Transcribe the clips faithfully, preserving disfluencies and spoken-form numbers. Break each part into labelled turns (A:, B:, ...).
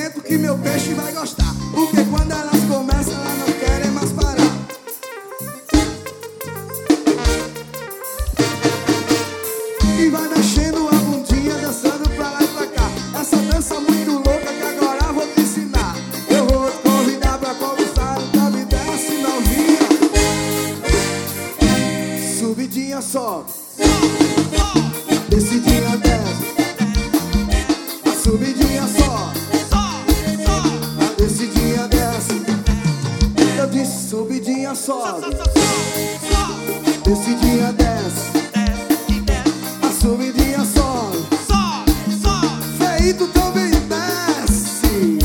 A: movimento que meu peixe vai gostar, porque quando elas começam, elas não querem mais parar. E vai mexendo a bundinha, dançando pra lá e pra cá. Essa dança muito louca que agora vou te ensinar. Eu vou te convidar pra conversar, então me desce novinha. Subidinha sobe, descidinha desce. A subidinha sobe, a descidinha desce. Eu disse subidinha sobe, descidinha desce. A subidinha sobe, feito também desce.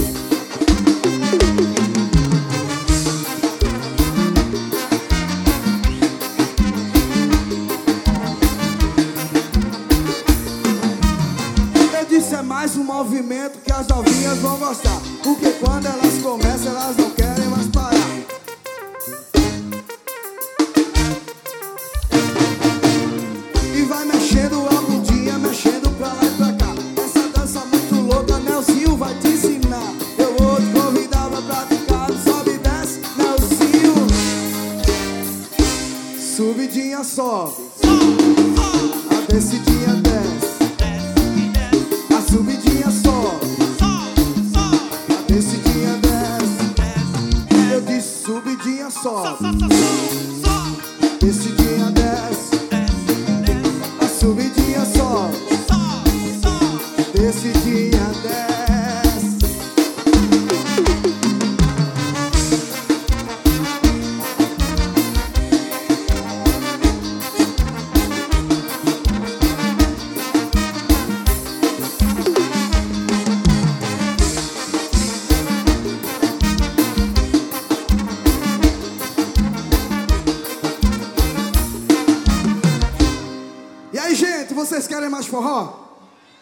A: Eu disse é mais um movimento que as novinhas vão gostar, porque quando elas começam, elas não querem mais parar. E vai mexendo a bundinha, mexendo pra lá e pra cá. Essa dança muito louca, Nelsinho vai te ensinar. Eu vou te convidar pra praticar. Sobe e desce, Nelsinho. Subidinha sobe, a descidinha desce. A subidinha sobe, a descidinha desce. Eu disse subidinha sobe, descidinha desce. A subidinha sobe, descidinha desce. E aí, gente, vocês querem mais forró?